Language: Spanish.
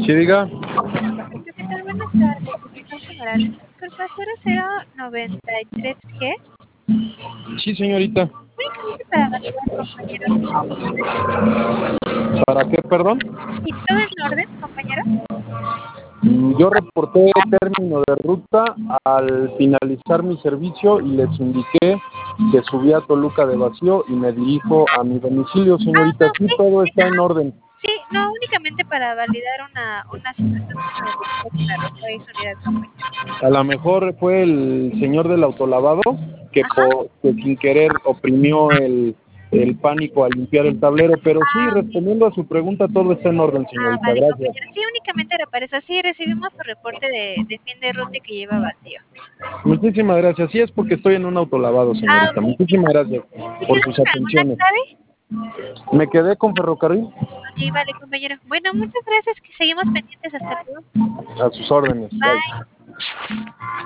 Sí, diga. ¿Qué tal? Buenas tardes. Hospital General. Disculpa, 0093G. Sí, señorita. Únicamente para validar, compañero. ¿Para qué, perdón? ¿Y todo en orden, compañero? Yo reporté término de ruta al finalizar mi servicio y les indiqué que subí a Toluca de vacío y me dirijo a mi domicilio, señorita. No, Sí, sí. todo está en orden. Sí, no, únicamente para validar una situación que se verificó que me arrojó ahí su unidad, compañero. A lo mejor fue el señor del autolavado Ajá. que sin querer oprimió el pánico al limpiar el tablero, pero sí, Ok. respondiendo a su pregunta, todo está en orden, señorita. Vale, Gracias. compañero. Sí, únicamente era para eso. Sí, recibimos su reporte de fin de ruta que lleva vacío. Muchísimas gracias. Sí, es porque estoy en un autolavado, señorita. Ok, sí. Muchísimas gracias ¿Se por quedó sus con alguna atenciones. clave? Me quedé con ferrocarril. Ok, vale, compañero. Bueno, muchas gracias. Que seguimos pendientes. Hasta luego. A sus órdenes. Bye. Bye.